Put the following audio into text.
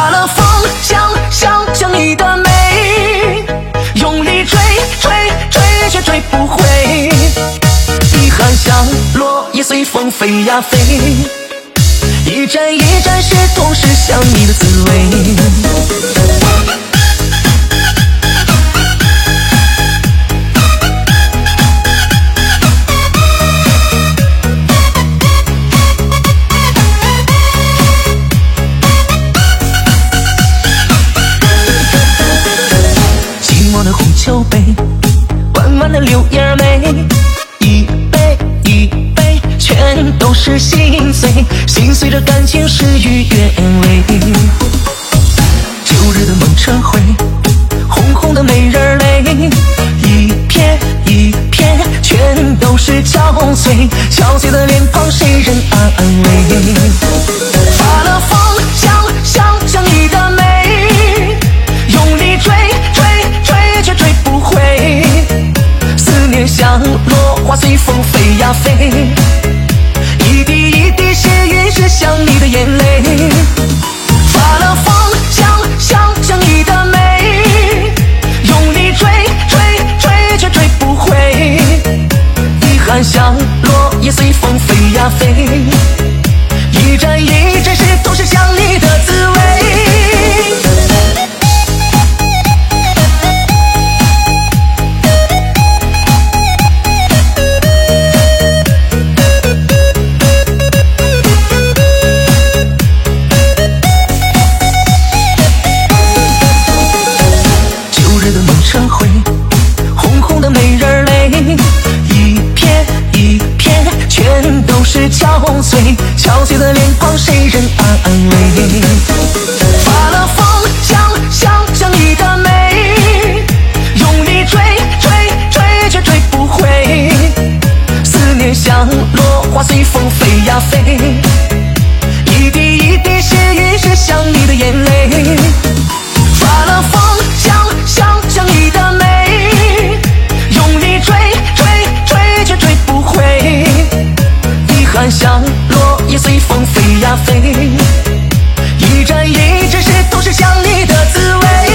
发了疯，想你的美，用力追却追不回，遗憾像落叶随风飞呀飞，一站一站是痛，是想你的滋味。寂寞的红酒杯，弯弯的柳叶眉，一杯一杯全都是心碎，心碎的感情事与愿违。旧日的梦成灰，红红的美人泪，一片一片全都是憔悴，憔悴的脸庞谁人安慰？发了疯，想你的美，用力追却追不回，思念像落花随风飞呀飞，一滴一滴是雨，是想你的眼泪。发了疯，想你的美，用力追却追不回，遗憾像落叶随风飞呀飞，一站一站是痛，是想你的滋味。成灰，红红的美人泪，一片一片全都是憔悴，憔悴的脸庞谁人安慰？发了疯，想你的美，用力追却追不回，思念像落花随风飞呀飞，一滴一滴是雨，是想你的眼泪。发了疯，想你的美，用力追却追不回，遗憾像落叶随风飞呀飞，一站一站是痛，是想你的滋味。